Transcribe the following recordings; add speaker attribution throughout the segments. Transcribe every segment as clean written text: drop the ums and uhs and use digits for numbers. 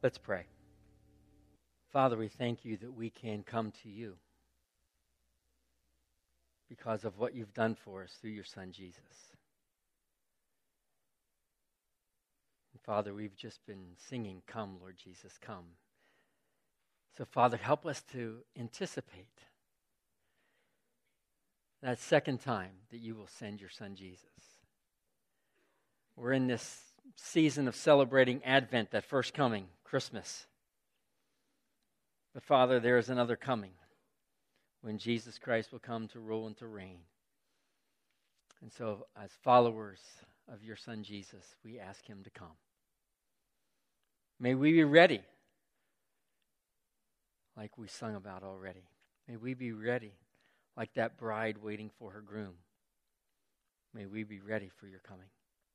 Speaker 1: Let's pray. Father, we thank you that we can come to you because of what you've done for us through your Son, Jesus. And Father, we've just been singing, "Come, Lord Jesus, come." So, Father, help us to anticipate that second time that you will send your Son, Jesus. We're in this season of celebrating Advent, that first coming, Christmas. But Father, there is another coming when Jesus Christ will come to rule and to reign. And so, as followers of your Son Jesus, we ask him to come. May we be ready, like we sung about already. May we be ready, like that bride waiting for her groom. May we be ready for your coming.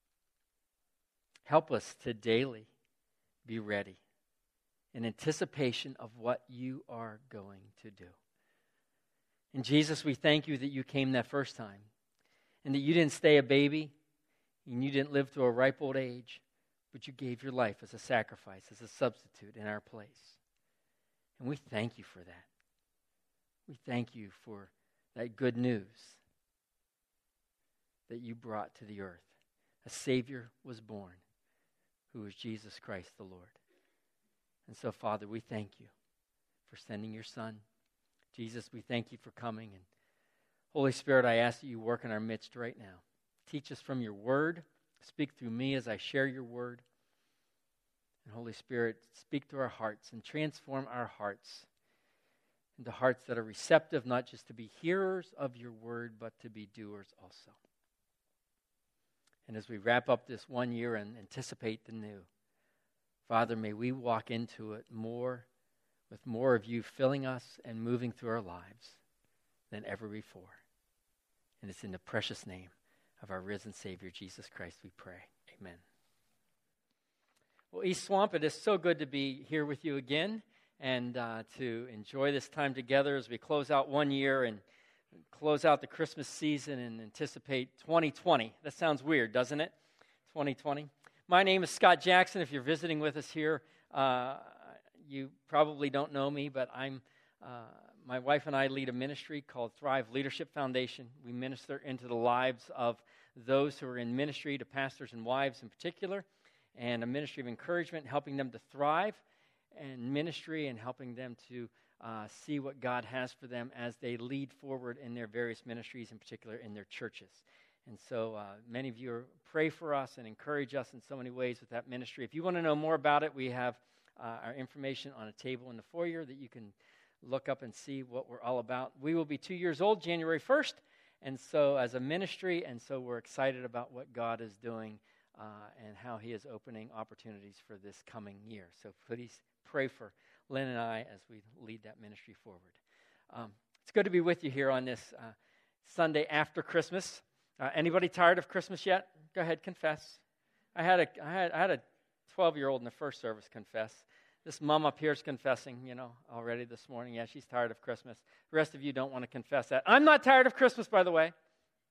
Speaker 1: Help us to daily be ready in anticipation of what you are going to do. And Jesus, we thank you that you came that first time and that you didn't stay a baby and you didn't live to a ripe old age, but you gave your life as a sacrifice, as a substitute in our place. And we thank you for that. We thank you for that good news that you brought to the earth. A Savior was born, who is Jesus Christ the Lord. And so, Father, we thank you for sending your Son. Jesus, we thank you for coming. And Holy Spirit, I ask that you work in our midst right now. Teach us from your word. Speak through me as I share your word. And Holy Spirit, speak to our hearts and transform our hearts into hearts that are receptive, not just to be hearers of your word, but to be doers also. And as we wrap up this one year and anticipate the new, Father, may we walk into it with more of you filling us and moving through our lives than ever before. And it's in the precious name of our risen Savior, Jesus Christ, we pray. Amen. Well, East Swamp, it is so good to be here with you again and to enjoy this time together as we close out one year and close out the Christmas season and anticipate 2020. That sounds weird, doesn't it? 2020. My name is Scott Jackson. If you're visiting with us here, you probably don't know me, but my wife and I lead a ministry called Thrive Leadership Foundation. We minister into the lives of those who are in ministry, to pastors and wives in particular, and a ministry of encouragement, helping them to thrive in ministry and helping them to see what God has for them as they lead forward in their various ministries, in particular in their churches. And so many of you pray for us and encourage us in so many ways with that ministry. If you want to know more about it, we have our information on a table in the foyer that you can look up and see what we're all about. We will be 2 years old January 1st, and so as a ministry, and so we're excited about what God is doing and how he is opening opportunities for this coming year. So please pray for Lynn and I as we lead that ministry forward. It's good to be with you here on this Sunday after Christmas. Anybody tired of Christmas yet? Go ahead, confess. I had a 12-year-old in the first service confess. This mom up here is confessing, already this morning. Yeah, she's tired of Christmas. The rest of you don't want to confess that. I'm not tired of Christmas, by the way.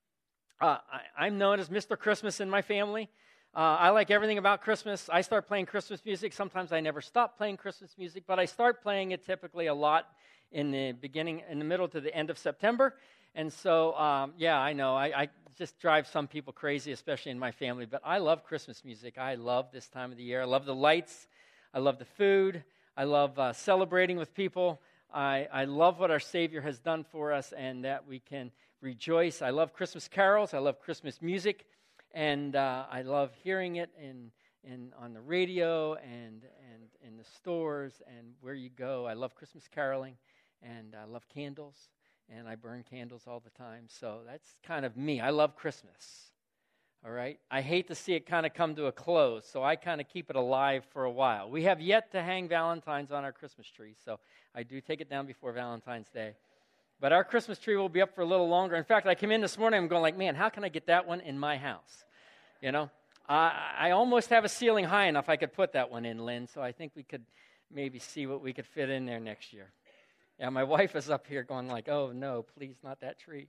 Speaker 1: I'm known as Mr. Christmas in my family. I like everything about Christmas. I start playing Christmas music. Sometimes I never stop playing Christmas music, but I start playing it typically a lot in the middle to the end of September. And so, I know, I just drive some people crazy, especially in my family, but I love Christmas music. I love this time of the year. I love the lights. I love the food. I love celebrating with people. I love what our Savior has done for us and that we can rejoice. I love Christmas carols. I love Christmas music. And I love hearing it on the radio and in the stores and where you go. I love Christmas caroling, and I love candles, and I burn candles all the time. So that's kind of me. I love Christmas, all right? I hate to see it kind of come to a close, so I kind of keep it alive for a while. We have yet to hang Valentine's on our Christmas tree, so I do take it down before Valentine's Day. But our Christmas tree will be up for a little longer. In fact, I came in this morning, I'm going like, man, how can I get that one in my house? I almost have a ceiling high enough I could put that one in, Lynn, so I think we could maybe see what we could fit in there next year. Yeah, my wife is up here going like, oh, no, please, not that tree.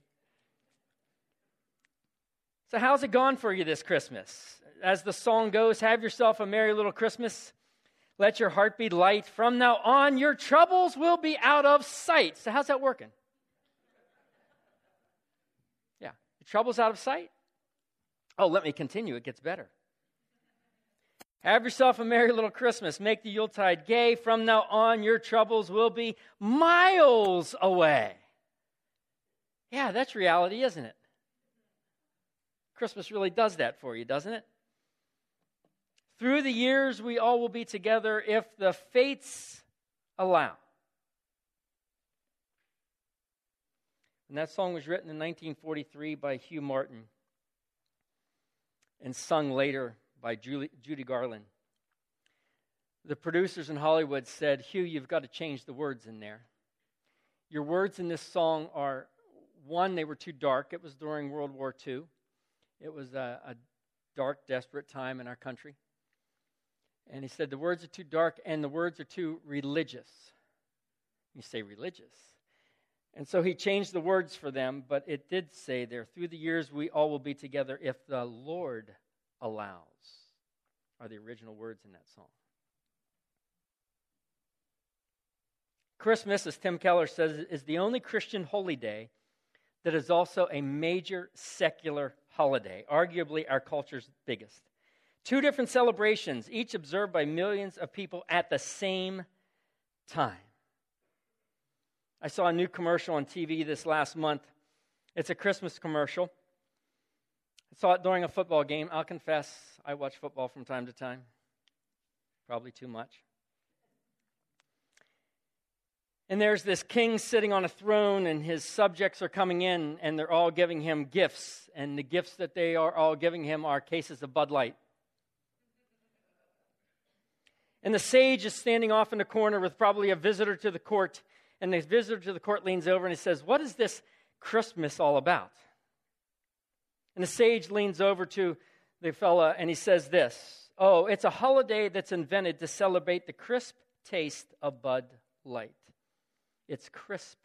Speaker 1: So how's it gone for you this Christmas? As the song goes, have yourself a merry little Christmas. Let your heart be light. From now on, your troubles will be out of sight. So how's that working? Yeah, your trouble's out of sight? Oh, let me continue. It gets better. Have yourself a merry little Christmas. Make the Yuletide gay. From now on, your troubles will be miles away. Yeah, that's reality, isn't it? Christmas really does that for you, doesn't it? Through the years, we all will be together if the fates allow. And that song was written in 1943 by Hugh Martin and sung later by Judy Garland. The producers in Hollywood said, Hugh, you've got to change the words in there. Your words in this song are, one, they were too dark. It was during World War II. It was a dark, desperate time in our country. And he said, the words are too dark and the words are too religious. You say religious. And so he changed the words for them, but it did say there, through the years we all will be together if the Lord allows, are the original words in that song. Christmas, as Tim Keller says, is the only Christian holy day that is also a major secular holiday, arguably our culture's biggest. Two different celebrations, each observed by millions of people at the same time. I saw a new commercial on TV this last month. It's a Christmas commercial. I saw it during a football game. I'll confess, I watch football from time to time. Probably too much. And there's this king sitting on a throne, and his subjects are coming in, and they're all giving him gifts. And the gifts that they are all giving him are cases of Bud Light. And the sage is standing off in the corner with probably a visitor to the court. And the visitor to the court leans over and he says, what is this Christmas all about? And the sage leans over to the fella and he says this, oh, it's a holiday that's invented to celebrate the crisp taste of Bud Light. It's crispness.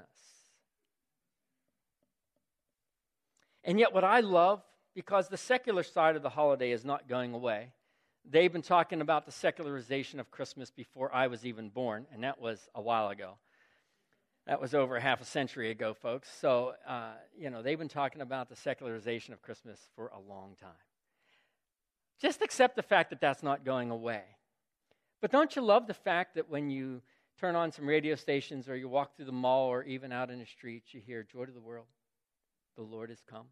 Speaker 1: And yet what I love, because the secular side of the holiday is not going away, they've been talking about the secularization of Christmas before I was even born, and that was a while ago. That was over half a century ago, folks. So, they've been talking about the secularization of Christmas for a long time. Just accept the fact that that's not going away. But don't you love the fact that when you turn on some radio stations or you walk through the mall or even out in the streets, you hear, joy to the world, the Lord has come.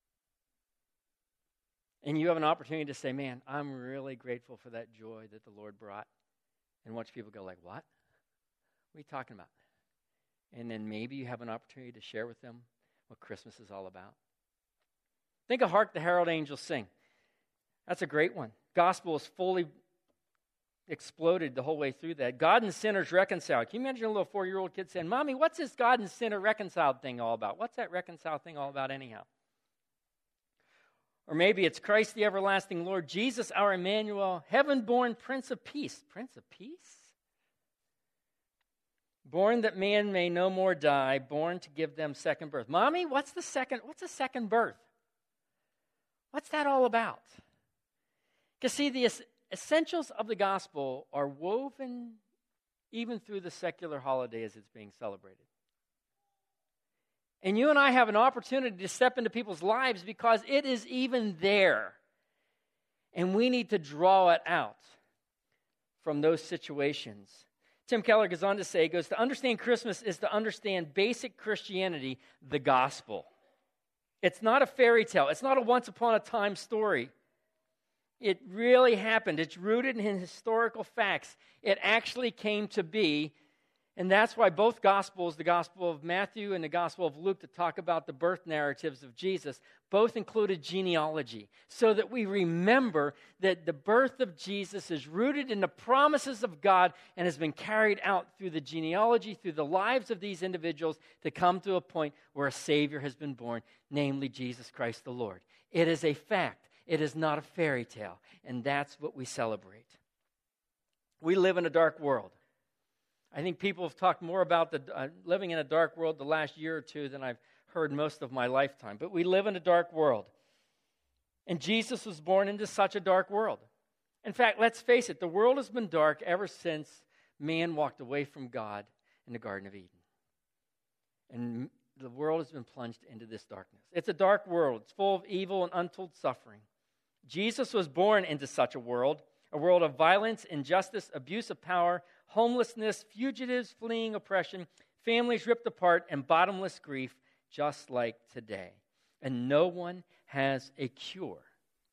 Speaker 1: And you have an opportunity to say, man, I'm really grateful for that joy that the Lord brought. And watch people go like, what? What are you talking about? And then maybe you have an opportunity to share with them what Christmas is all about. Think of Hark the Herald Angels Sing. That's a great one. Gospel is fully exploded the whole way through that. God and sinners reconciled. Can you imagine a little 4-year-old kid saying, Mommy, what's this God and sinner reconciled thing all about? What's that reconciled thing all about anyhow? Or maybe it's Christ the everlasting Lord, Jesus our Emmanuel, heaven-born Prince of Peace. Prince of Peace? Born that man may no more die, born to give them second birth. Mommy, what's a second birth? What's that all about? Because see, the essentials of the gospel are woven even through the secular holiday as it's being celebrated. And you and I have an opportunity to step into people's lives because it is even there. And we need to draw it out from those situations. Tim Keller goes on to say, to understand Christmas is to understand basic Christianity, the gospel. It's not a fairy tale. It's not a once upon a time story. It really happened. It's rooted in historical facts. It actually came to be. And that's why both Gospels, the Gospel of Matthew and the Gospel of Luke, that talk about the birth narratives of Jesus, both included genealogy, so that we remember that the birth of Jesus is rooted in the promises of God and has been carried out through the genealogy, through the lives of these individuals, to come to a point where a Savior has been born, namely Jesus Christ the Lord. It is a fact. It is not a fairy tale, and that's what we celebrate. We live in a dark world. I think people have talked more about living in a dark world the last year or two than I've heard most of my lifetime. But we live in a dark world. And Jesus was born into such a dark world. In fact, let's face it, the world has been dark ever since man walked away from God in the Garden of Eden. And the world has been plunged into this darkness. It's a dark world. It's full of evil and untold suffering. Jesus was born into such a world of violence, injustice, abuse of power, homelessness, fugitives fleeing oppression, families ripped apart, and bottomless grief, just like today. And no one has a cure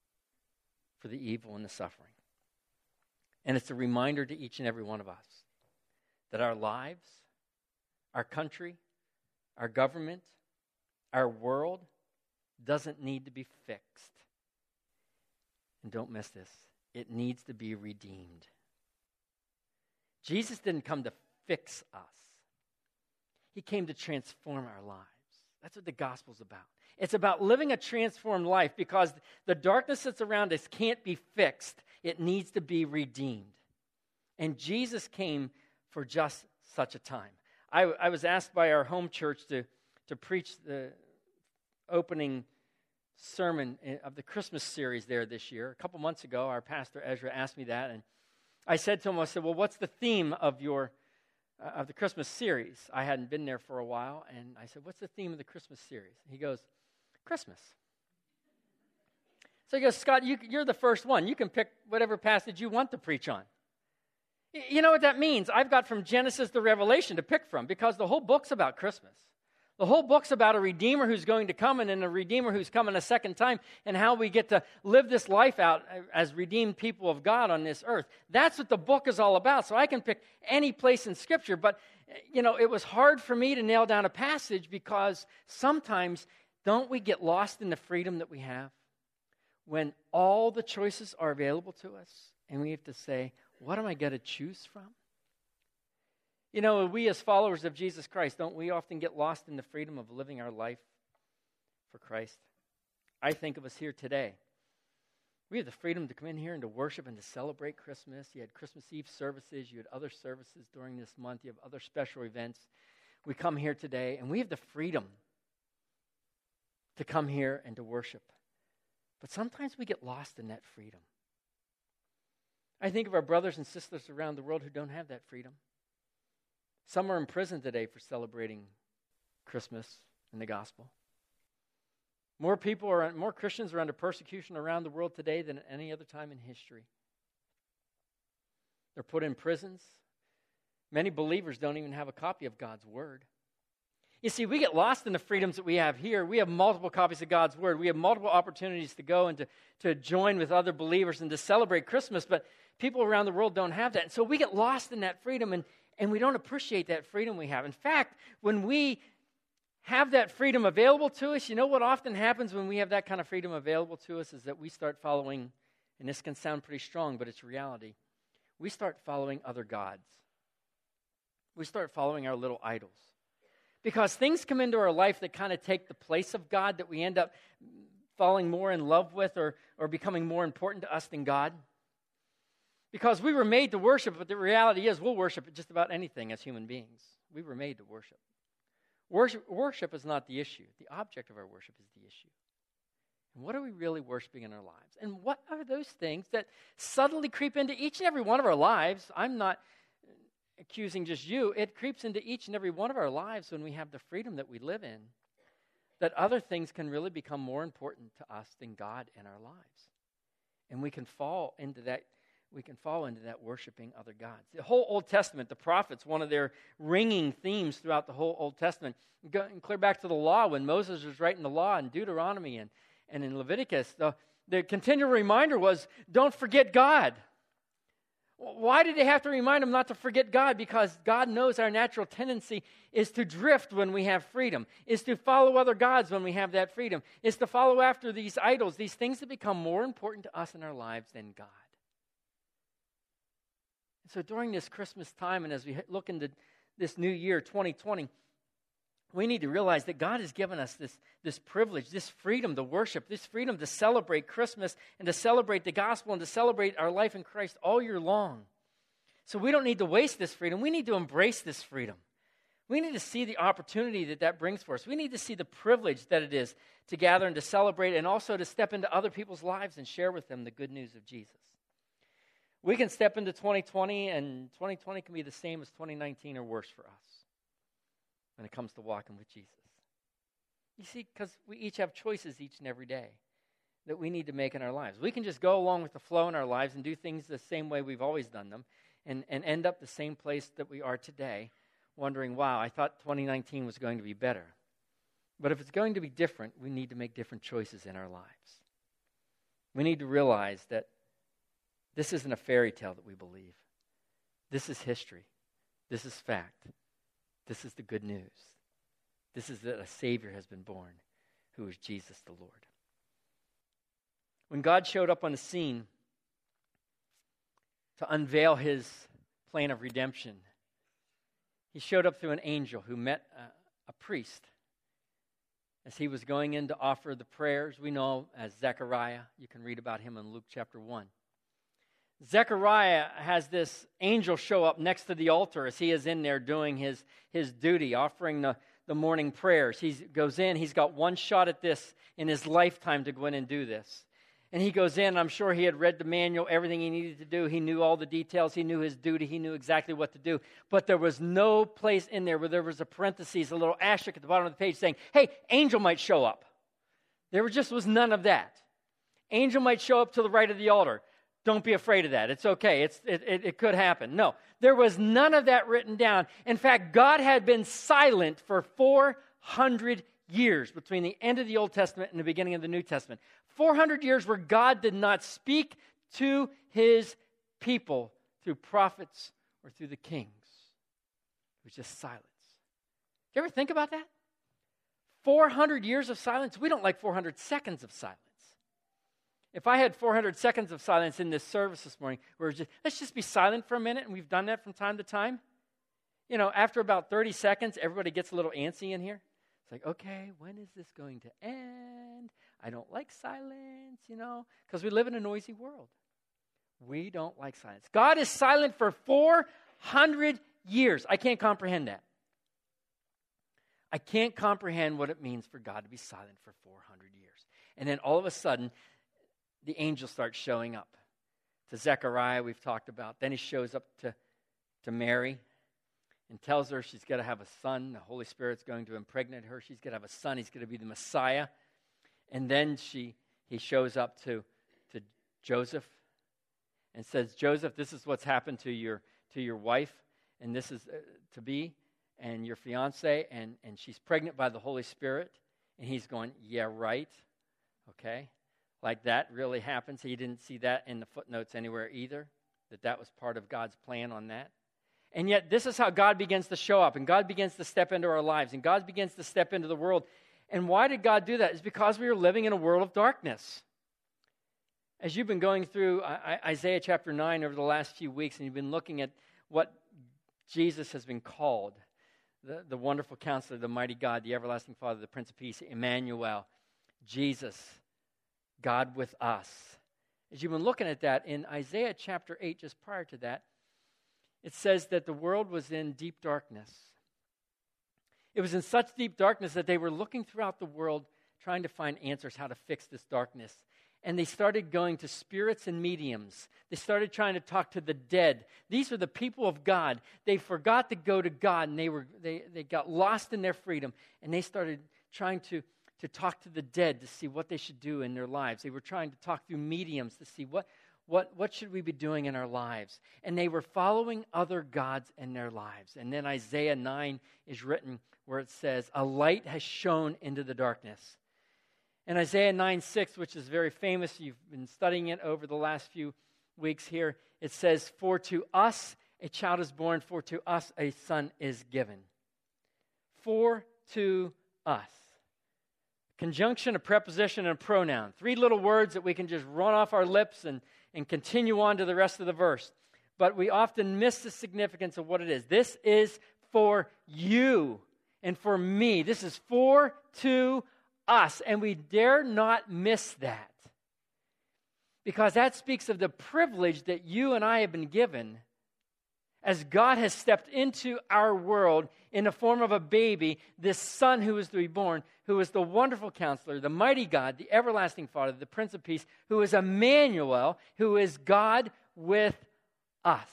Speaker 1: for the evil and the suffering. And it's a reminder to each and every one of us that our lives, our country, our government, our world doesn't need to be fixed. And don't miss this. It needs to be redeemed. Jesus didn't come to fix us. He came to transform our lives. That's what the gospel's about. It's about living a transformed life because the darkness that's around us can't be fixed. It needs to be redeemed. And Jesus came for just such a time. I was asked by our home church to preach the opening sermon of the Christmas series there this year. A couple months ago, our pastor Ezra asked me that, and I said to him, well, what's the theme of the Christmas series? I hadn't been there for a while, and I said, what's the theme of the Christmas series? He goes, Christmas. So he goes, Scott, you're the first one. You can pick whatever passage you want to preach on. You know what that means? I've got from Genesis to Revelation to pick from because the whole book's about Christmas. The whole book's about a Redeemer who's going to come and a Redeemer who's coming a second time and how we get to live this life out as redeemed people of God on this earth. That's what the book is all about. So I can pick any place in Scripture, but, it was hard for me to nail down a passage because sometimes don't we get lost in the freedom that we have when all the choices are available to us and we have to say, what am I going to choose from? We as followers of Jesus Christ, don't we often get lost in the freedom of living our life for Christ? I think of us here today. We have the freedom to come in here and to worship and to celebrate Christmas. You had Christmas Eve services. You had other services during this month. You have other special events. We come here today, and we have the freedom to come here and to worship. But sometimes we get lost in that freedom. I think of our brothers and sisters around the world who don't have that freedom. Some are in prison today for celebrating Christmas and the gospel. More Christians are under persecution around the world today than at any other time in history. They're put in prisons. Many believers don't even have a copy of God's word. You see, we get lost in the freedoms that we have here. We have multiple copies of God's word. We have multiple opportunities to go and to join with other believers and to celebrate Christmas, but people around the world don't have that. And so we get lost in that freedom, and we don't appreciate that freedom we have. In fact, when we have that freedom available to us, you know what often happens when we have that kind of freedom available to us is that we start following, and this can sound pretty strong, but it's reality. We start following other gods. We start following our little idols. Because things come into our life that kind of take the place of God, that we end up falling more in love with or becoming more important to us than God. Because we were made to worship, but the reality is we'll worship just about anything as human beings. We were made to worship. Worship is not the issue. The object of our worship is the issue. And what are we really worshiping in our lives? And what are those things that subtly creep into each and every one of our lives? I'm not accusing just you. It creeps into each and every one of our lives when we have the freedom that we live in, that other things can really become more important to us than God in our lives. And we can fall into that. We can fall into that worshiping other gods. The whole Old Testament, the prophets, one of their ringing themes throughout the whole Old Testament, go and clear back to the law when Moses was writing the law in Deuteronomy and in Leviticus, the continual reminder was, don't forget God. Why did they have to remind them not to forget God? Because God knows our natural tendency is to drift when we have freedom, is to follow other gods when we have that freedom, is to follow after these idols, these things that become more important to us in our lives than God. So during this Christmas time and as we look into this new year, 2020, we need to realize that God has given us this privilege, this freedom to worship, this freedom to celebrate Christmas and to celebrate the gospel and to celebrate our life in Christ all year long. So we don't need to waste this freedom. We need to embrace this freedom. We need to see the opportunity that brings for us. We need to see the privilege that it is to gather and to celebrate and also to step into other people's lives and share with them the good news of Jesus. We can step into 2020, and 2020 can be the same as 2019 or worse for us when it comes to walking with Jesus. You see, because we each have choices each and every day that we need to make in our lives. We can just go along with the flow in our lives and do things the same way we've always done them and end up the same place that we are today, wondering, wow, I thought 2019 was going to be better. But if it's going to be different, we need to make different choices in our lives. We need to realize that this isn't a fairy tale that we believe. This is history. This is fact. This is the good news. This is that a Savior has been born, who is Jesus the Lord. When God showed up on the scene to unveil his plan of redemption, he showed up through an angel who met a priest as he was going in to offer the prayers we know as Zechariah. You can read about him in Luke chapter 1. Zechariah has this angel show up next to the altar as he is in there doing his duty, offering the morning prayers. He goes in, he's got one shot at this in his lifetime to go in and do this. And he goes in, I'm sure he had read the manual, everything he needed to do. He knew all the details. He knew his duty. He knew exactly what to do. But there was no place in there where there was a parenthesis, a little asterisk at the bottom of the page saying, hey, angel might show up. There was none of that. Angel might show up to the right of the altar. Don't be afraid of that. It's okay. It could happen. No, there was none of that written down. In fact, God had been silent for 400 years between the end of the Old Testament and the beginning of the New Testament. 400 years where God did not speak to his people through prophets or through the kings. It was just silence. Do you ever think about that? 400 years of silence? We don't like 400 seconds of silence. If I had 400 seconds of silence in this service this morning, let's just be silent for a minute, and we've done that from time to time. You know, after about 30 seconds, everybody gets a little antsy in here. It's like, okay, when is this going to end? I don't like silence, because we live in a noisy world. We don't like silence. God is silent for 400 years. I can't comprehend that. I can't comprehend what it means for God to be silent for 400 years. And then all of a sudden, the angel starts showing up. To Zechariah, we've talked about. Then he shows up to Mary and tells her she's got to have a son. The Holy Spirit's going to impregnate her. She's going to have a son. He's going to be the Messiah. And then he shows up to Joseph and says, Joseph, this is what's happened to your wife, and this is to be, and your fiance, and she's pregnant by the Holy Spirit. And he's going, yeah, right. Okay. Like that really happens. He didn't see that in the footnotes anywhere either, that was part of God's plan on that. And yet this is how God begins to show up, and God begins to step into our lives, and God begins to step into the world. And why did God do that? It's because we are living in a world of darkness. As you've been going through Isaiah chapter 9 over the last few weeks, and you've been looking at what Jesus has been called, the wonderful counselor, the mighty God, the everlasting Father, the Prince of Peace, Emmanuel, Jesus, God with us. As you've been looking at that, in Isaiah chapter 8, just prior to that, it says that the world was in deep darkness. It was in such deep darkness that they were looking throughout the world trying to find answers how to fix this darkness. And they started going to spirits and mediums. They started trying to talk to the dead. These were the people of God. They forgot to go to God, and they got lost in their freedom. And they started trying to talk to the dead to see what they should do in their lives. They were trying to talk through mediums to see what should we be doing in our lives. And they were following other gods in their lives. And then Isaiah 9 is written where it says, a light has shone into the darkness. And Isaiah 9:6, which is very famous, you've been studying it over the last few weeks here, it says, for to us a child is born, for to us a son is given. For to us. Conjunction, a preposition, and a pronoun. 3 little words that we can just run off our lips and continue on to the rest of the verse. But we often miss the significance of what it is. This is for you and for me. This is for to us. And we dare not miss that. Because that speaks of the privilege that you and I have been given as God has stepped into our world in the form of a baby, this son who is to be born, who is the wonderful counselor, the mighty God, the everlasting Father, the Prince of Peace, who is Emmanuel, who is God with us.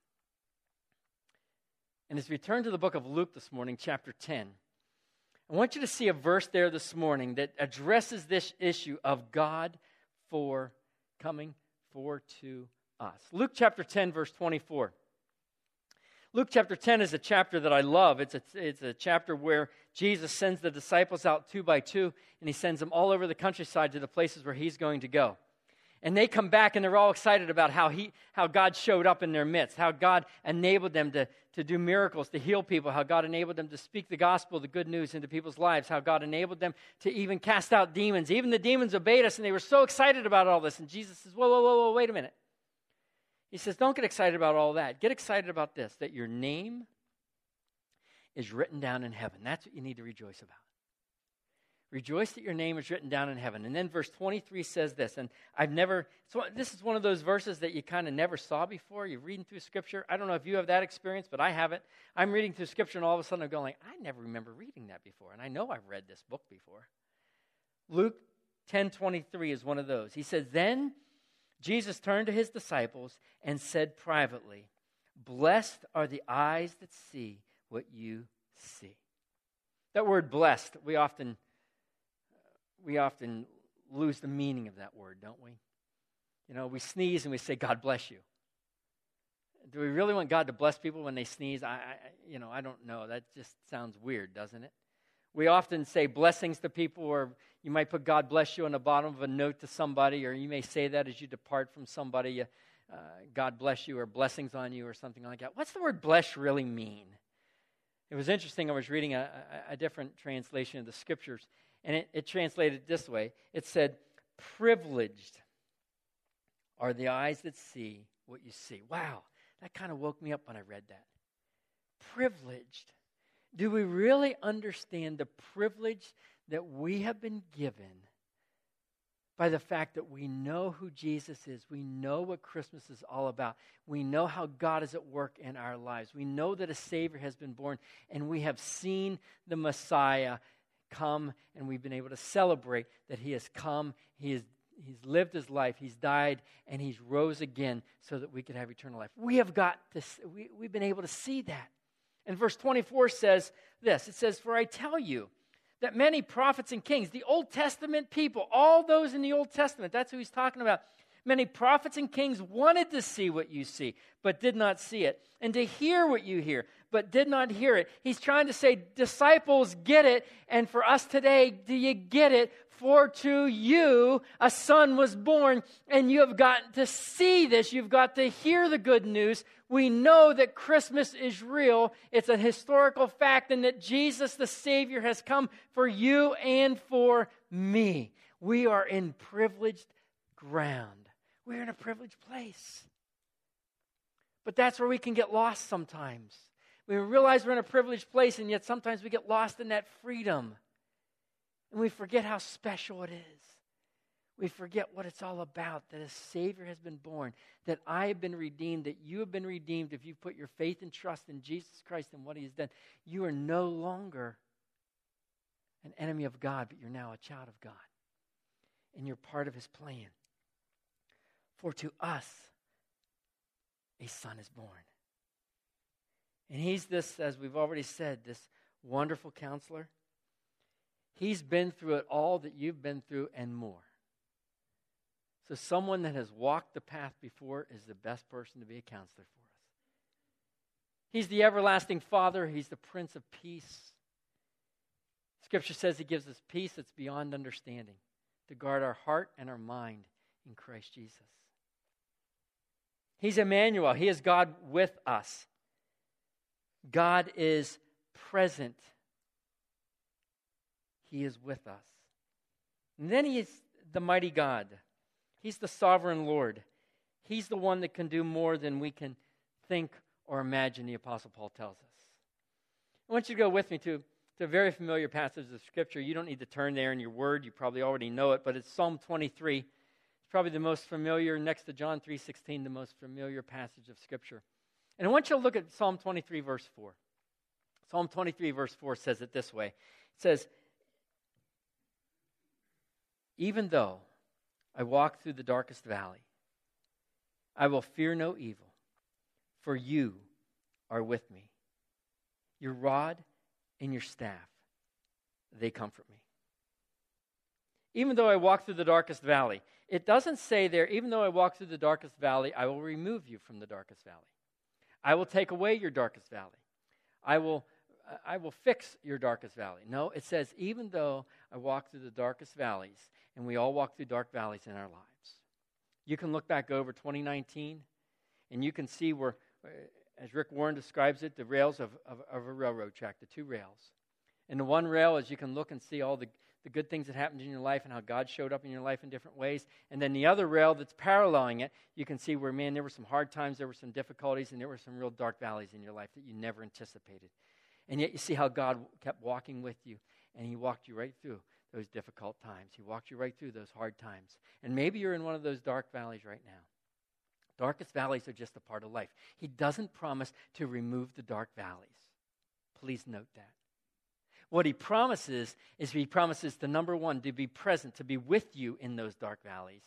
Speaker 1: And as we turn to the book of Luke this morning, chapter 10, I want you to see a verse there this morning that addresses this issue of God coming for to us. Luke chapter 10, verse 24. Luke chapter 10 is a chapter that I love. It's a chapter where Jesus sends the disciples out 2 by 2, and he sends them all over the countryside to the places where he's going to go. And they come back, and they're all excited about how God showed up in their midst, how God enabled them to do miracles, to heal people, how God enabled them to speak the gospel, the good news into people's lives, how God enabled them to even cast out demons. Even the demons obeyed us, and they were so excited about all this. And Jesus says, whoa, wait a minute. He says, don't get excited about all that. Get excited about this, that your name is written down in heaven. That's what you need to rejoice about. Rejoice that your name is written down in heaven. And then verse 23 says this, and this is one of those verses that you kind of never saw before. You're reading through Scripture. I don't know if you have that experience, but I haven't. I'm reading through Scripture, and all of a sudden I'm going, I never remember reading that before. And I know I've read this book before. Luke 10:23 is one of those. He says, then Jesus turned to his disciples and said privately, blessed are the eyes that see what you see. That word blessed, we often lose the meaning of that word, don't we? You know, we sneeze and we say, God bless you. Do we really want God to bless people when they sneeze? I don't know. That just sounds weird, doesn't it? We often say blessings to people, or you might put God bless you on the bottom of a note to somebody, or you may say that as you depart from somebody, God bless you, or blessings on you, or something like that. What's the word bless really mean? It was interesting. I was reading a different translation of the Scriptures, and it translated this way. It said, privileged are the eyes that see what you see. Wow, that kind of woke me up when I read that. Privileged. Do we really understand the privilege that we have been given by the fact that we know who Jesus is? We know what Christmas is all about. We know how God is at work in our lives. We know that a Savior has been born, and we have seen the Messiah come, and we've been able to celebrate that he has come, he's lived his life, he's died, and he's rose again so that we could have eternal life. We've been able to see that. And verse 24 says this. It says, for I tell you that many prophets and kings, the Old Testament people, all those in the Old Testament, that's who he's talking about. Many prophets and kings wanted to see what you see, but did not see it. And to hear what you hear, but did not hear it. He's trying to say, disciples, get it. And for us today, do you get it? For to you a son was born, and you have got to see this. You've got to hear the good news. We know that Christmas is real. It's a historical fact, and that Jesus, the Savior, has come for you and for me. We are in privileged ground. We're in a privileged place. But that's where we can get lost sometimes. We realize we're in a privileged place, and yet sometimes we get lost in that freedom. And we forget how special it is. We forget what it's all about, that a Savior has been born, that I have been redeemed, that you have been redeemed if you put your faith and trust in Jesus Christ and what he has done. You are no longer an enemy of God, but you're now a child of God. And you're part of his plan. For to us, a son is born. And he's this, as we've already said, this wonderful counselor. He's been through it all that you've been through and more. So someone that has walked the path before is the best person to be a counselor for us. He's the everlasting Father. He's the Prince of Peace. Scripture says he gives us peace that's beyond understanding, to guard our heart and our mind in Christ Jesus. He's Emmanuel. He is God with us. God is present. He is with us. And then he is the mighty God. He's the sovereign Lord. He's the one that can do more than we can think or imagine, the Apostle Paul tells us. I want you to go with me to a very familiar passage of Scripture. You don't need to turn there in your word. You probably already know it, but it's Psalm 23. It's probably the most familiar, next to John 3:16, the most familiar passage of Scripture. And I want you to look at Psalm 23, verse 4. Psalm 23, verse 4 says it this way. It says, even though I walk through the darkest valley, I will fear no evil, for you are with me. Your rod and your staff, they comfort me. Even though I walk through the darkest valley, it doesn't say there, even though I walk through the darkest valley, I will remove you from the darkest valley. I will take away your darkest valley. I will fix your darkest valley. No, it says, even though I walk through the darkest valleys, and we all walk through dark valleys in our lives. You can look back over 2019, and you can see where, as Rick Warren describes it, the rails of a railroad track, the two rails. And the one rail is you can look and see all the good things that happened in your life and how God showed up in your life in different ways. And then the other rail that's paralleling it, you can see where, man, there were some hard times, there were some difficulties, and there were some real dark valleys in your life that you never anticipated. And yet you see how God kept walking with you, and he walked you right through those difficult times. He walked you right through those hard times. And maybe you're in one of those dark valleys right now. Darkest valleys are just a part of life. He doesn't promise to remove the dark valleys. Please note that. What he promises is he promises to, number one, to be present, to be with you in those dark valleys.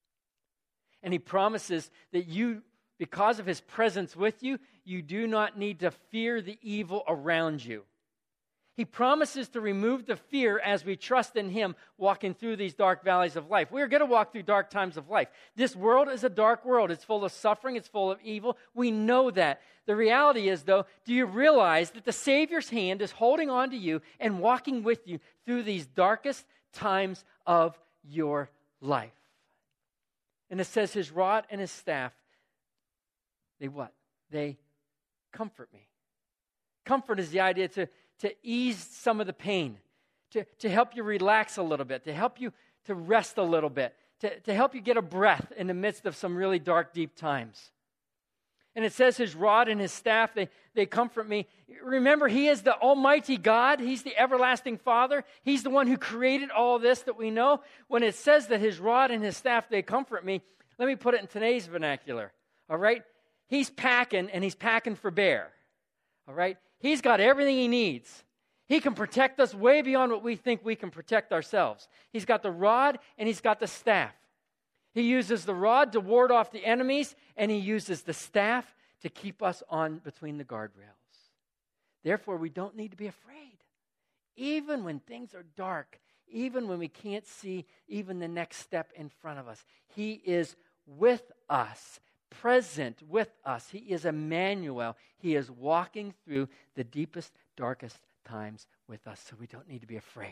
Speaker 1: And he promises that you, because of his presence with you, you do not need to fear the evil around you. He promises to remove the fear as we trust in him walking through these dark valleys of life. We're going to walk through dark times of life. This world is a dark world. It's full of suffering. It's full of evil. We know that. The reality is, though, do you realize that the Savior's hand is holding on to you and walking with you through these darkest times of your life? And it says his rod and his staff, they what? They comfort me. Comfort is the idea to ease some of the pain, to help you relax a little bit, to help you to rest a little bit, to help you get a breath in the midst of some really dark, deep times. And it says his rod and his staff, they comfort me. Remember, he is the Almighty God. He's the everlasting Father. He's the one who created all this that we know. When it says that his rod and his staff, they comfort me, let me put it in today's vernacular, all right? He's packing, and he's packing for bear, all right? He's got everything he needs. He can protect us way beyond what we think we can protect ourselves. He's got the rod and he's got the staff. He uses the rod to ward off the enemies, and he uses the staff to keep us on between the guardrails. Therefore, we don't need to be afraid. Even when things are dark, even when we can't see even the next step in front of us, he is with us. Present with us. He is Emmanuel. He is walking through the deepest, darkest times with us, so we don't need to be afraid.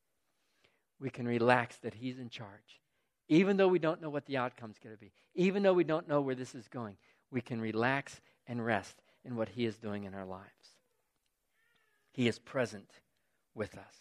Speaker 1: We can relax that he's in charge. Even though we don't know what the outcome's going to be, even though we don't know where this is going, we can relax and rest in what he is doing in our lives. He is present with us.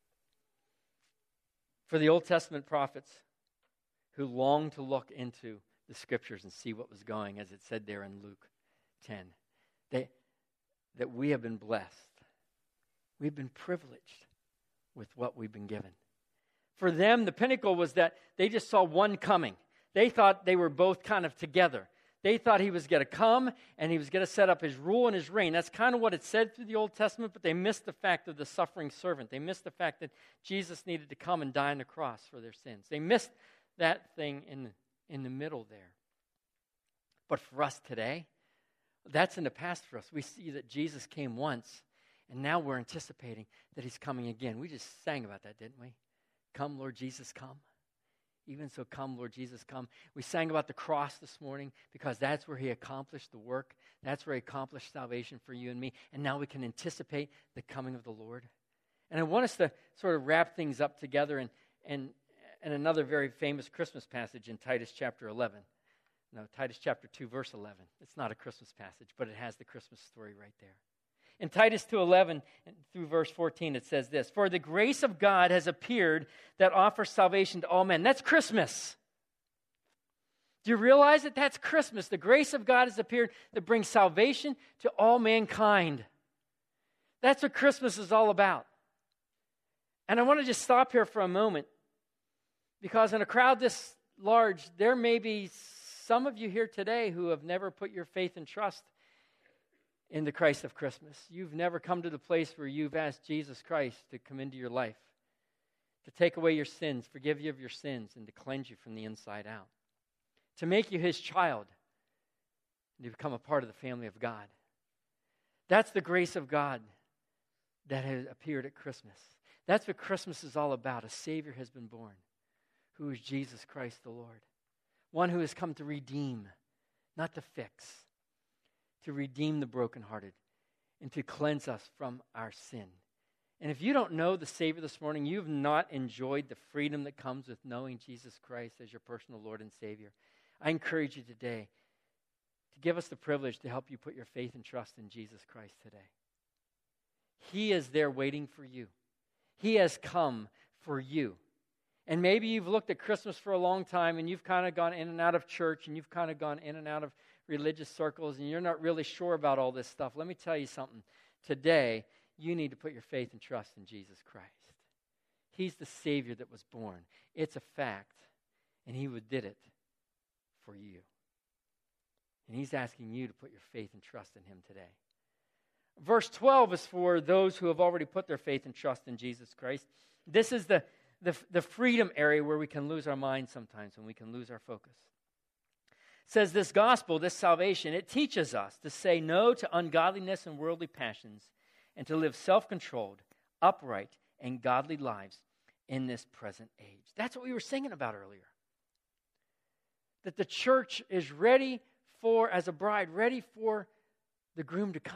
Speaker 1: For the Old Testament prophets who longed to look into the scriptures and see what was going, as it said there in Luke 10, that we have been blessed. We've been privileged with what we've been given. For them, the pinnacle was that they just saw one coming. They thought they were both kind of together. They thought he was going to come and he was going to set up his rule and his reign. That's kind of what it said through the Old Testament, but they missed the fact of the suffering servant. They missed the fact that Jesus needed to come and die on the cross for their sins. They missed that thing in the middle there. But for us today, that's in the past for us. We see that Jesus came once, and now we're anticipating that he's coming again. We just sang about that, didn't we? Come, Lord Jesus, come. Even so, come, Lord Jesus, come. We sang about the cross this morning because that's where he accomplished the work. That's where he accomplished salvation for you and me. And now we can anticipate the coming of the Lord. And I want us to sort of wrap things up together in another very famous Christmas passage in Titus chapter 11. No, Titus chapter 2, verse 11. It's not a Christmas passage, but it has the Christmas story right there. In Titus 2:11 through verse 14, it says this: "For the grace of God has appeared that offers salvation to all men." That's Christmas. Do you realize that that's Christmas? The grace of God has appeared that brings salvation to all mankind. That's what Christmas is all about. And I want to just stop here for a moment, because in a crowd this large, there may be some of you here today who have never put your faith and trust in the Christ of Christmas. You've never come to the place where you've asked Jesus Christ to come into your life, to take away your sins, forgive you of your sins, and to cleanse you from the inside out, to make you his child. and to become a part of the family of God. That's the grace of God that has appeared at Christmas. That's what Christmas is all about. A Savior has been born, who is Jesus Christ the Lord. One who has come to redeem, not to fix, to redeem the brokenhearted and to cleanse us from our sin. And if you don't know the Savior this morning, you've not enjoyed the freedom that comes with knowing Jesus Christ as your personal Lord and Savior. I encourage you today to give us the privilege to help you put your faith and trust in Jesus Christ today. He is there waiting for you. He has come for you. And maybe you've looked at Christmas for a long time and you've kind of gone in and out of church and you've kind of gone in and out of religious circles and you're not really sure about all this stuff. Let me tell you something. Today, you need to put your faith and trust in Jesus Christ. He's the Savior that was born. It's a fact. And He did it for you. And He's asking you to put your faith and trust in Him today. Verse 12 is for those who have already put their faith and trust in Jesus Christ. This is the freedom area where we can lose our mind sometimes, when we can lose our focus. It says this gospel, this salvation, it teaches us to say no to ungodliness and worldly passions and to live self-controlled, upright, and godly lives in this present age. That's what we were singing about earlier. That the church is ready for, as a bride, ready for the groom to come.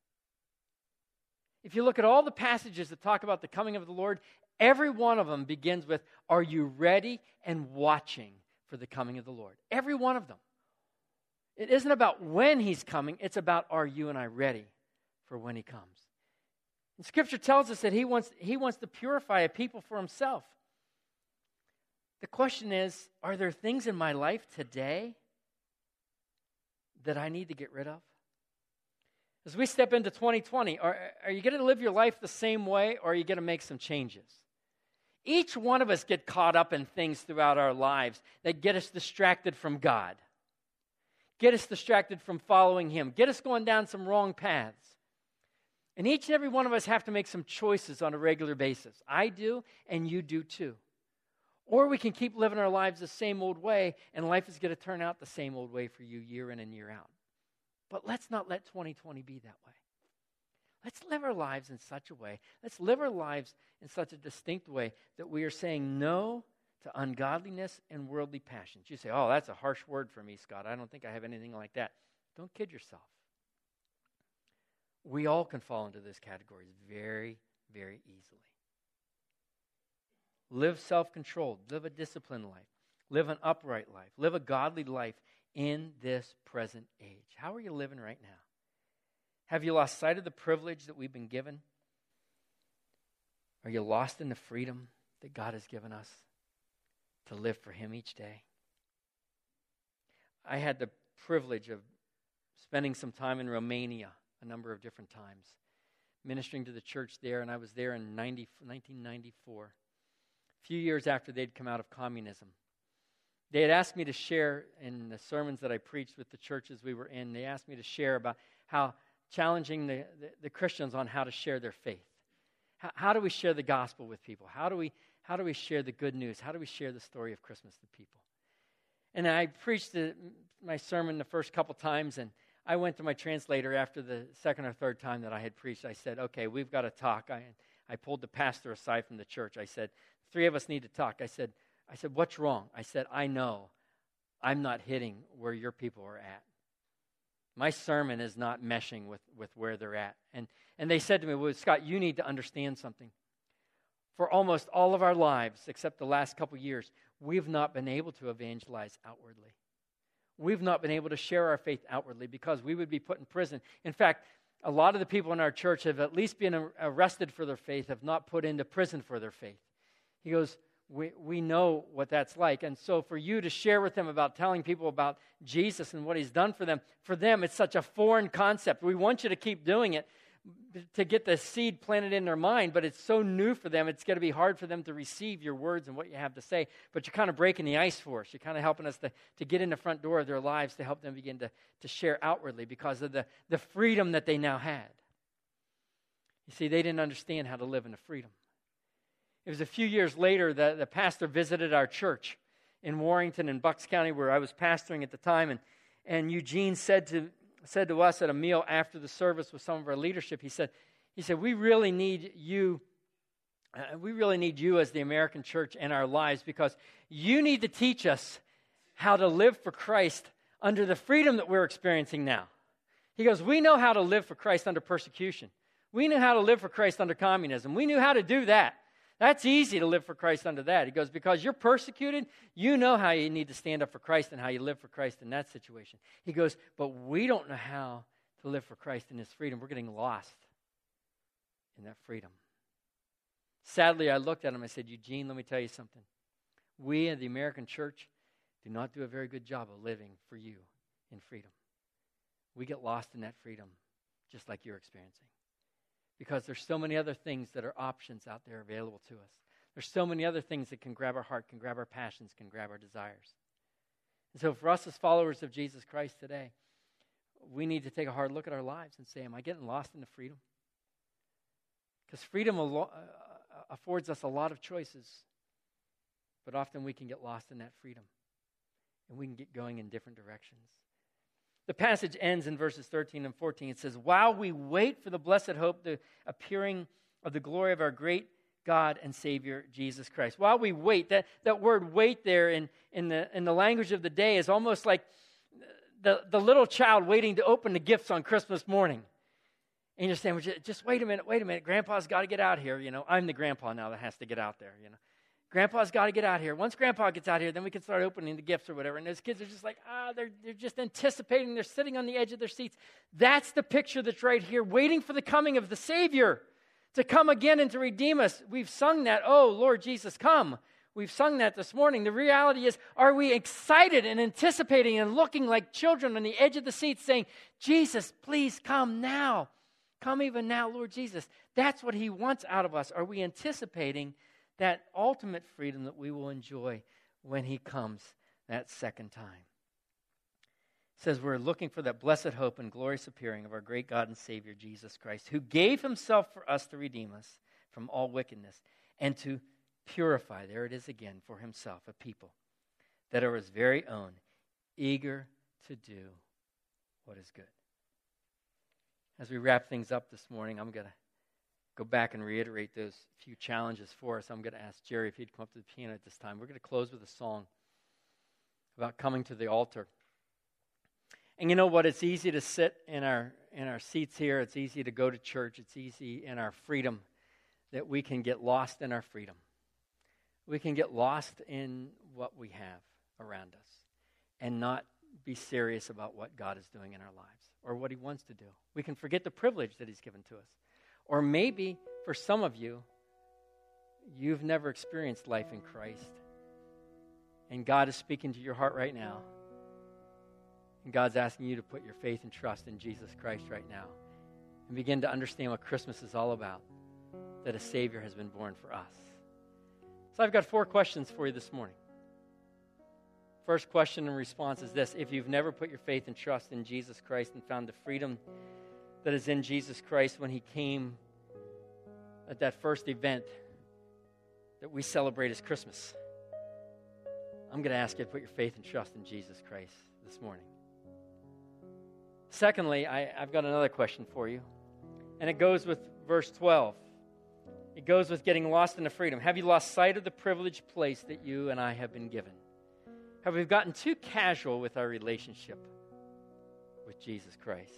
Speaker 1: If you look at all the passages that talk about the coming of the Lord, every one of them begins with, are you ready and watching for the coming of the Lord? Every one of them. It isn't about when He's coming, it's about, are you and I ready for when He comes? And Scripture tells us that He wants to purify a people for Himself. The question is, are there things in my life today that I need to get rid of? As we step into 2020, are you going to live your life the same way, or are you going to make some changes? Each one of us get caught up in things throughout our lives that get us distracted from God, get us distracted from following Him, get us going down some wrong paths. And each and every one of us have to make some choices on a regular basis. I do, and you do too. Or we can keep living our lives the same old way, and life is going to turn out the same old way for you year in and year out. But let's not let 2020 be that way. Let's live our lives in such a way, let's live our lives in such a distinct way that we are saying no to ungodliness and worldly passions. You say, oh, that's a harsh word for me, Scott. I don't think I have anything like that. Don't kid yourself. We all can fall into those categories very, very easily. Live self-controlled, live a disciplined life, live an upright life, live a godly life in this present age. How are you living right now? Have you lost sight of the privilege that we've been given? Are you lost in the freedom that God has given us to live for Him each day? I had the privilege of spending some time in Romania a number of different times, ministering to the church there, and I was there in 1994, a few years after they'd come out of communism. They had asked me to share in the sermons that I preached with the churches we were in. They asked me to share about how challenging the Christians on how to share their faith. How do we share the gospel with people? How do we share the good news? How do we share the story of Christmas to people? And I preached my sermon the first couple times, and I went to my translator after the second or third time that I had preached. I said, okay, we've got to talk. I pulled the pastor aside from the church. I said, 3 of us need to talk. I said, what's wrong? I said, I know I'm not hitting where your people are at. My sermon is not meshing with where they're at. And they said to me, well, Scott, you need to understand something. For almost all of our lives, except the last couple years, we've not been able to evangelize outwardly. We've not been able to share our faith outwardly because we would be put in prison. In fact, a lot of the people in our church have at least been arrested for their faith, have not put into prison for their faith. He goes, we know what that's like. And so for you to share with them about telling people about Jesus and what He's done for them it's such a foreign concept. We want you to keep doing it to get the seed planted in their mind, but it's so new for them, it's going to be hard for them to receive your words and what you have to say. But you're kind of breaking the ice for us. You're kind of helping us to get in the front door of their lives to help them begin to share outwardly because of the freedom that they now had. You see, they didn't understand how to live in the freedom. It was a few years later that the pastor visited our church in Warrington in Bucks County where I was pastoring at the time, And Eugene said to us at a meal after the service with some of our leadership, he said, we really need you. We really need you as the American church in our lives, because you need to teach us how to live for Christ under the freedom that we're experiencing now. He goes, we know how to live for Christ under persecution. We knew how to live for Christ under communism. We knew how to do that. That's easy to live for Christ under that. He goes, because you're persecuted, you know how you need to stand up for Christ and how you live for Christ in that situation. He goes, but we don't know how to live for Christ in His freedom. We're getting lost in that freedom. Sadly, I looked at him and I said, Eugene, let me tell you something. We in the American church do not do a very good job of living for you in freedom. We get lost in that freedom just like you're experiencing. Because there's so many other things that are options out there available to us. There's so many other things that can grab our heart, can grab our passions, can grab our desires. And so for us as followers of Jesus Christ today, we need to take a hard look at our lives and say, am I getting lost in the freedom? Because freedom affords us a lot of choices, but often we can get lost in that freedom, and we can get going in different directions. The passage ends in verses 13 and 14. It says, while we wait for the blessed hope, the appearing of the glory of our great God and Savior, Jesus Christ. While we wait, that word wait there in the language of the day is almost like the little child waiting to open the gifts on Christmas morning. And you're saying, well, just wait a minute, Grandpa's got to get out here. I'm the grandpa now that has to get out there, Grandpa's got to get out here. Once Grandpa gets out here, then we can start opening the gifts or whatever. And those kids are just like, they're just anticipating. They're sitting on the edge of their seats. That's the picture that's right here, waiting for the coming of the Savior to come again and to redeem us. We've sung that, oh, Lord Jesus, come. We've sung that this morning. The reality is, are we excited and anticipating and looking like children on the edge of the seat saying, Jesus, please come now. Come even now, Lord Jesus. That's what He wants out of us. Are we anticipating that ultimate freedom that we will enjoy when He comes that second time? It says we're looking for that blessed hope and glorious appearing of our great God and Savior, Jesus Christ, who gave Himself for us to redeem us from all wickedness and to purify, there it is again, for Himself a people that are His very own, eager to do what is good. As we wrap things up this morning, I'm going to go back and reiterate those few challenges for us. I'm going to ask Jerry if he'd come up to the piano at this time. We're going to close with a song about coming to the altar. And you know what? It's easy to sit in our seats here. It's easy to go to church. It's easy in our freedom that we can get lost in our freedom. We can get lost in what we have around us and not be serious about what God is doing in our lives or what He wants to do. We can forget the privilege that He's given to us. Or maybe, for some of you, you've never experienced life in Christ. And God is speaking to your heart right now. And God's asking you to put your faith and trust in Jesus Christ right now. And begin to understand what Christmas is all about. That a Savior has been born for us. So I've got 4 questions for you this morning. First question and response is this. If you've never put your faith and trust in Jesus Christ and found the freedom that is in Jesus Christ when He came at that first event that we celebrate as Christmas, I'm going to ask you to put your faith and trust in Jesus Christ this morning. Secondly, I've got another question for you, and it goes with verse 12. It goes with getting lost in the freedom. Have you lost sight of the privileged place that you and I have been given? Have we gotten too casual with our relationship with Jesus Christ?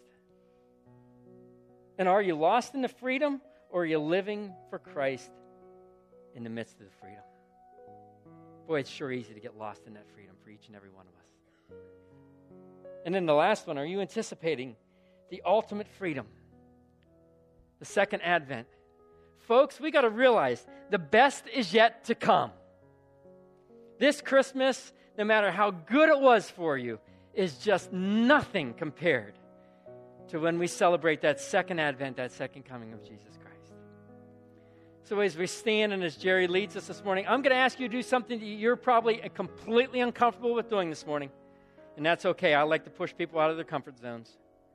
Speaker 1: And are you lost in the freedom, or are you living for Christ in the midst of the freedom? Boy, it's sure easy to get lost in that freedom for each and every one of us. And then the last one, are you anticipating the ultimate freedom? The second advent. Folks, we got to realize the best is yet to come. This Christmas, no matter how good it was for you, is just nothing compared to when we celebrate that second advent, that second coming of Jesus Christ. So as we stand and as Jerry leads us this morning, I'm going to ask you to do something that you're probably completely uncomfortable with doing this morning. And that's okay. I like to push people out of their comfort zones.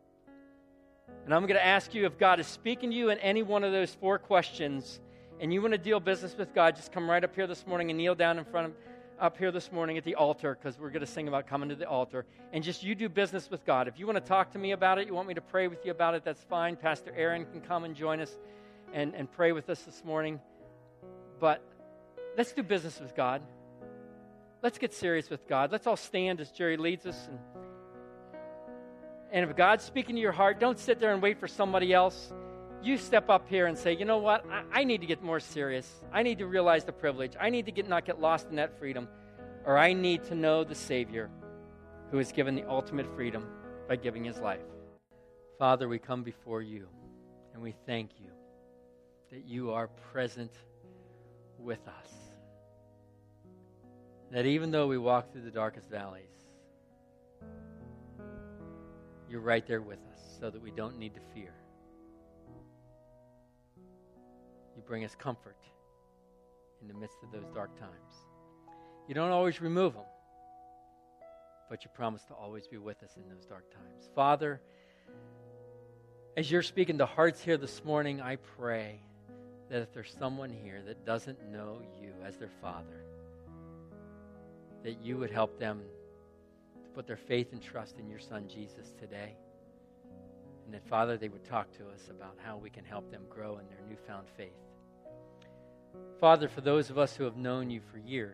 Speaker 1: And I'm going to ask you, if God is speaking to you in any one of those 4 questions, and you want to deal business with God, just come right up here this morning and kneel down in front up here this morning at the altar, because we're going to sing about coming to the altar, and just you do business with God. If you want to talk to me about it, you want me to pray with you about it, that's fine. Pastor Aaron can come and join us and pray with us this morning. But let's do business with God. Let's get serious with God. Let's all stand as Jerry leads us. And if God's speaking to your heart, don't sit there and wait for somebody else. You step up here and say, you know what? I need to get more serious. I need to realize the privilege. I need to not get lost in that freedom. Or I need to know the Savior who has given the ultimate freedom by giving his life. Father, we come before you and we thank you that you are present with us. That even though we walk through the darkest valleys, you're right there with us so that we don't need to fear. You bring us comfort in the midst of those dark times. You don't always remove them, but you promise to always be with us in those dark times. Father, as you're speaking to hearts here this morning, I pray that if there's someone here that doesn't know you as their Father, that you would help them to put their faith and trust in your Son, Jesus, today. And that, Father, they would talk to us about how we can help them grow in their newfound faith. Father, for those of us who have known you for years,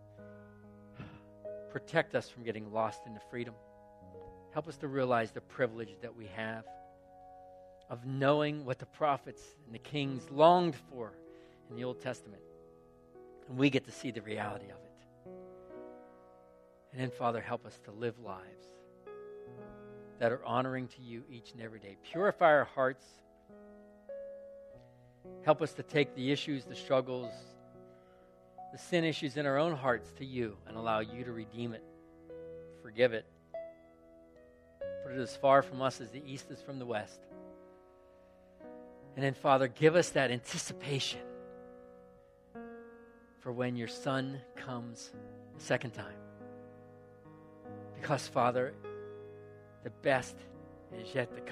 Speaker 1: protect us from getting lost in the freedom. Help us to realize the privilege that we have of knowing what the prophets and the kings longed for in the Old Testament. And we get to see the reality of it. And then, Father, help us to live lives that are honoring to you each and every day. Purify our hearts. Help us to take the issues, the struggles, the sin issues in our own hearts to you and allow you to redeem it, forgive it. Put it as far from us as the east is from the west. And then, Father, give us that anticipation for when your Son comes a second time. Because, Father, the best is yet to come.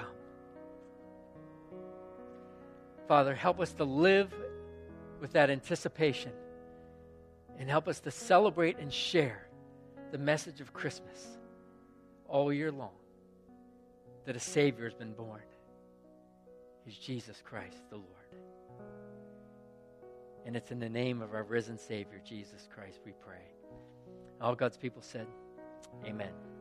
Speaker 1: Father, help us to live with that anticipation and help us to celebrate and share the message of Christmas all year long, that a Savior has been born. He's Jesus Christ, the Lord. And it's in the name of our risen Savior, Jesus Christ, we pray. All God's people said, amen.